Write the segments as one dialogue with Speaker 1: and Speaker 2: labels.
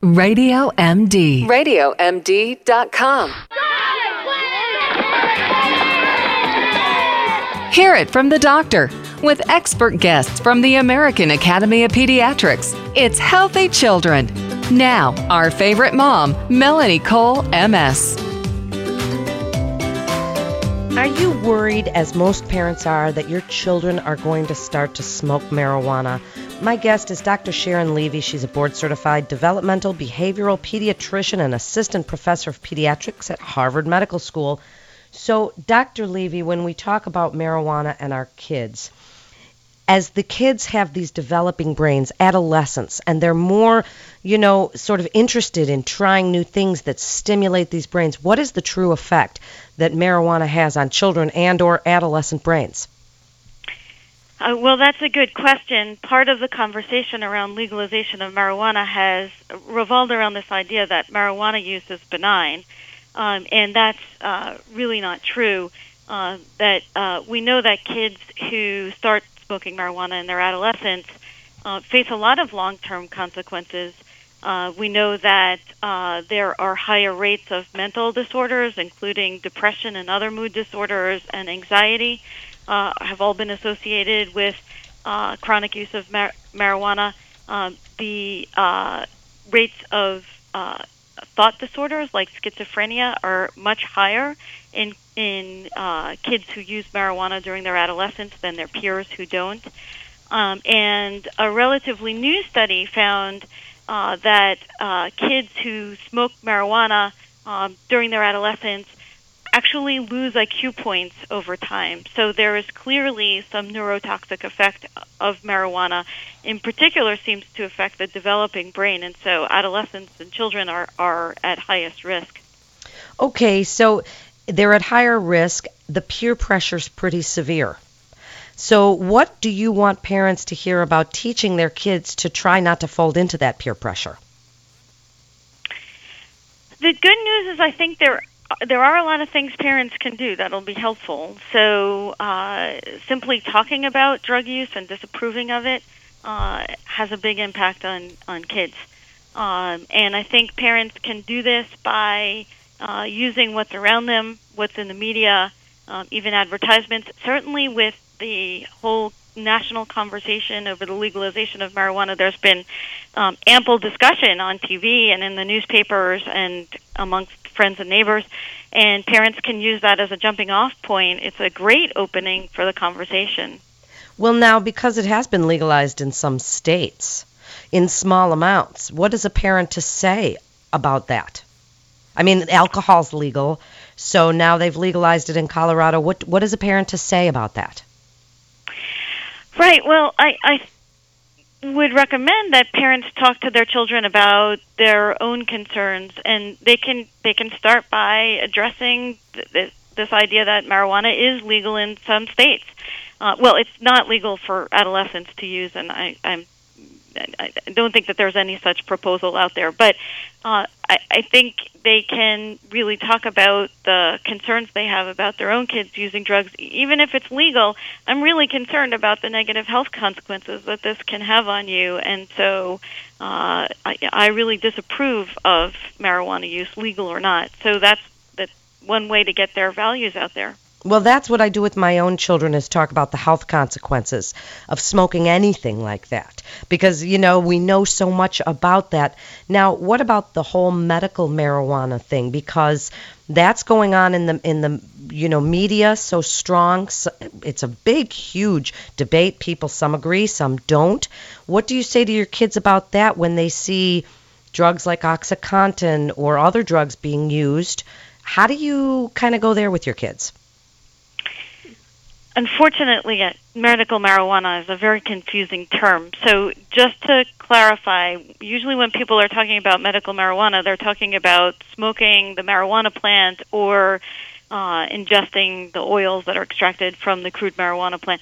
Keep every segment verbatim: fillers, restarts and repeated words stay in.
Speaker 1: Radio M D. radio M D dot com. Hear it from the doctor with expert guests from the American Academy of Pediatrics. It's Healthy Children. Now, our favorite mom, Melanie Cole, M S.
Speaker 2: Are you worried, as most parents are, that your children are going to start to smoke marijuana? My guest is Doctor Sharon Levy. She's a board-certified developmental behavioral pediatrician and assistant professor of pediatrics at Harvard Medical School. So, Doctor Levy, when we talk about marijuana and our kids, as the kids have these developing brains, adolescents, and they're more, you know, sort of interested in trying new things that stimulate these brains, what is the true effect that marijuana has on children and or adolescent brains?
Speaker 3: Uh, well, that's a good question. Part of the conversation around legalization of marijuana has revolved around this idea that marijuana use is benign, um, and that's uh, really not true. Uh, that uh, we know that kids who start smoking marijuana in their adolescence uh, face a lot of long-term consequences. Uh, we know that uh, there are higher rates of mental disorders, including depression and other mood disorders, and anxiety uh, have all been associated with uh, chronic use of mar- marijuana. Um, the uh, rates of uh, thought disorders like schizophrenia are much higher in in uh, kids who use marijuana during their adolescence than their peers who don't. Um, and a relatively new study found uh, that uh, kids who smoke marijuana um, during their adolescence actually lose I Q points over time. So there is clearly some neurotoxic effect of marijuana. In particular, seems to affect the developing brain, and so adolescents and children are, are at highest risk.
Speaker 2: Okay, so they're at higher risk. The peer pressure's pretty severe. So what do you want parents to hear about teaching their kids to try not to fold into that peer pressure?
Speaker 3: The good news is I think there there are a lot of things parents can do that'll be helpful. So uh, simply talking about drug use and disapproving of it uh, has a big impact on, on kids. Um, and I think parents can do this by uh, using what's around them, what's in the media, um, even advertisements. Certainly with the whole national conversation over the legalization of marijuana, there's been um, ample discussion on T V and in the newspapers and amongst friends and neighbors, and parents can use that as a jumping off point. It's a great opening for the conversation.
Speaker 2: Well, now, because it has been legalized in some states in small amounts, what is a parent to say about that? I mean, alcohol's legal, so now they've legalized it in Colorado. What what is a parent to say about that?
Speaker 3: Right. Well, I, I would recommend that parents talk to their children about their own concerns, and they can they can start by addressing th- th- this idea that marijuana is legal in some states. Uh, well, it's not legal for adolescents to use, and I, I'm I don't think that there's any such proposal out there. But uh, I, I think they can really talk about the concerns they have about their own kids using drugs. Even if it's legal, I'm really concerned about the negative health consequences that this can have on you. And so uh, I, I really disapprove of marijuana use, legal or not. So that's, that's one way to get their values out there.
Speaker 2: Well, that's what I do with my own children, is talk about the health consequences of smoking anything like that. Because, you know, we know so much about that. Now, what about the whole medical marijuana thing? Because that's going on in the, in the you know, media so strong. It's a big, huge debate. People, some agree, some don't. What do you say to your kids about that when they see drugs like OxyContin or other drugs being used? How do you kind of go there with your kids?
Speaker 3: Unfortunately, uh, medical marijuana is a very confusing term. So just to clarify, usually when people are talking about medical marijuana, they're talking about smoking the marijuana plant or uh, ingesting the oils that are extracted from the crude marijuana plant.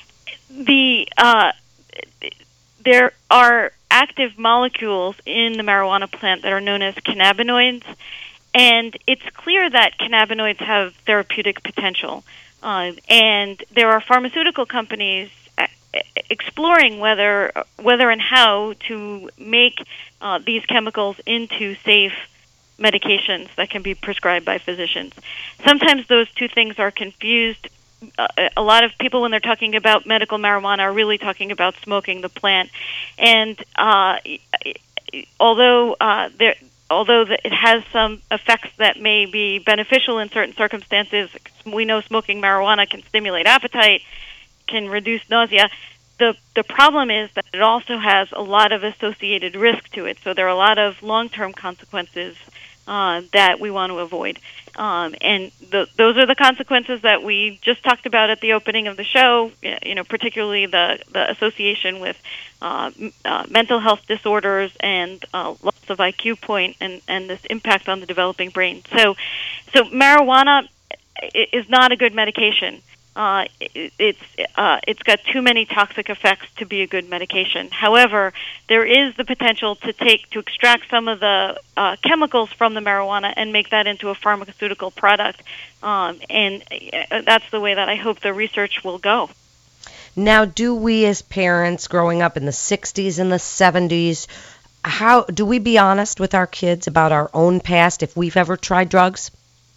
Speaker 3: The uh, there are active molecules in the marijuana plant that are known as cannabinoids, and it's clear that cannabinoids have therapeutic potential. Uh, and there are pharmaceutical companies exploring whether whether and how to make uh, these chemicals into safe medications that can be prescribed by physicians. Sometimes those two things are confused. Uh, a lot of people, when they're talking about medical marijuana, are really talking about smoking the plant. And uh, although uh, there, although it has some effects that may be beneficial in certain circumstances, we know smoking marijuana can stimulate appetite, can reduce nausea. The the problem is that it also has a lot of associated risk to it. So there are a lot of long-term consequences uh, that we want to avoid. Um, and the, those are the consequences that we just talked about at the opening of the show, you know, particularly the, the association with uh, uh, mental health disorders and uh, loss of I Q point and, and this impact on the developing brain. So, so marijuana is not a good medication. Uh, it, it's uh, it's got too many toxic effects to be a good medication. However, there is the potential to take to extract some of the uh, chemicals from the marijuana and make that into a pharmaceutical product, um, and that's the way that I hope the research will go.
Speaker 2: Now, do we as parents growing up in the sixties and the seventies, how do we be honest with our kids about our own past if we've ever tried drugs?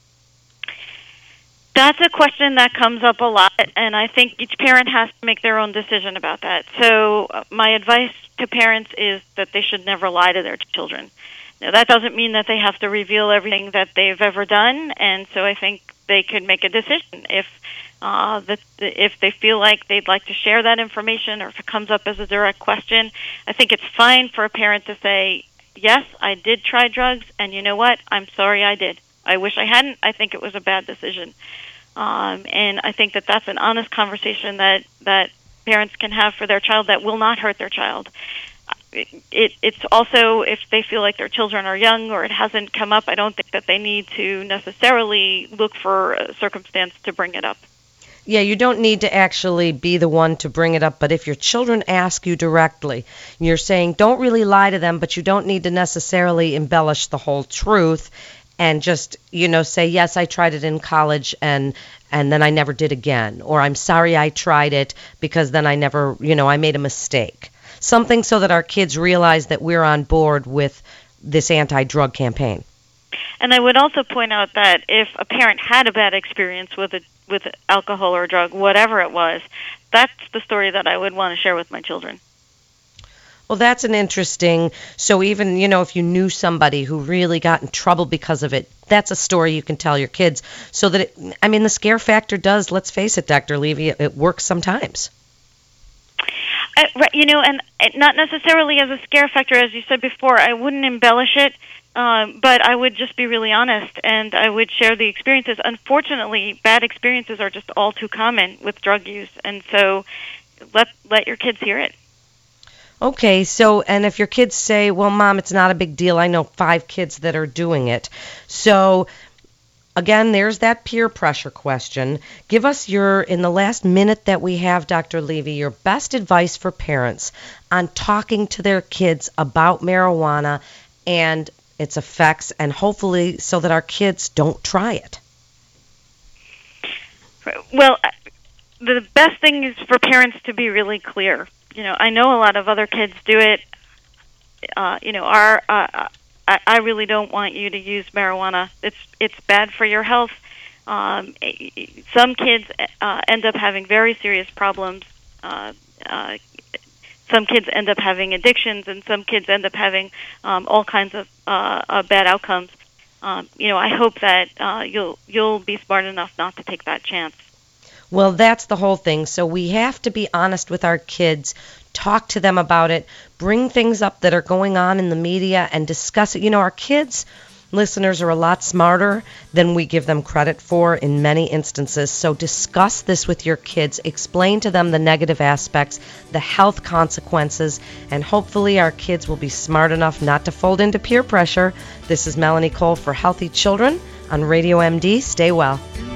Speaker 3: That's a question that comes up a lot, and I think each parent has to make their own decision about that. So uh, my advice to parents is that they should never lie to their children. Now, that doesn't mean that they have to reveal everything that they've ever done, and so I think they could make a decision if uh, that if they feel like they'd like to share that information, or if it comes up as a direct question. I think it's fine for a parent to say, yes, I did try drugs, and you know what? I'm sorry I did. I wish I hadn't. I think it was a bad decision. Um, and I think that that's an honest conversation that, that parents can have for their child that will not hurt their child. It, it, it's also, if they feel like their children are young or it hasn't come up, I don't think that they need to necessarily look for a circumstance to bring it up.
Speaker 2: Yeah, you don't need to actually be the one to bring it up, but if your children ask you directly, you're saying don't really lie to them, but you don't need to necessarily embellish the whole truth. And just, you know, say, yes, I tried it in college and and then I never did again. Or I'm sorry I tried it because then I never, you know, I made a mistake. Something so that our kids realize that we're on board with this anti-drug campaign.
Speaker 3: And I would also point out that if a parent had a bad experience with a, with alcohol or a drug, whatever it was, that's the story that I would want to share with my children.
Speaker 2: Well, that's an interesting, so even, you know, if you knew somebody who really got in trouble because of it, that's a story you can tell your kids. So that, it, I mean, the scare factor does, let's face it, Doctor Levy, it, it works sometimes.
Speaker 3: Uh, right, you know, and it, not necessarily as a scare factor, as you said before, I wouldn't embellish it, um, but I would just be really honest, and I would share the experiences. Unfortunately, bad experiences are just all too common with drug use, and so let let your kids hear it.
Speaker 2: Okay, so, and if your kids say, well, Mom, it's not a big deal, I know five kids that are doing it. So, again, there's that peer pressure question. Give us your, in the last minute that we have, Doctor Levy, your best advice for parents on talking to their kids about marijuana and its effects, and hopefully so that our kids don't try it.
Speaker 3: Well, the best thing is for parents to be really clear. You know, I know a lot of other kids do it. Uh, you know, our uh, I, I really don't want you to use marijuana. It's it's bad for your health. Um, some kids uh, end up having very serious problems. Uh, uh, some kids end up having addictions, and some kids end up having um, all kinds of uh, uh, bad outcomes. Um, you know, I hope that uh, you'll you'll be smart enough not to take that chance.
Speaker 2: Well, that's the whole thing. So we have to be honest with our kids, talk to them about it, bring things up that are going on in the media and discuss it. You know, our kids, listeners, are a lot smarter than we give them credit for in many instances. So discuss this with your kids. Explain to them the negative aspects, the health consequences, and hopefully our kids will be smart enough not to fold into peer pressure. This is Melanie Cole for Healthy Children on Radio M D. Stay well.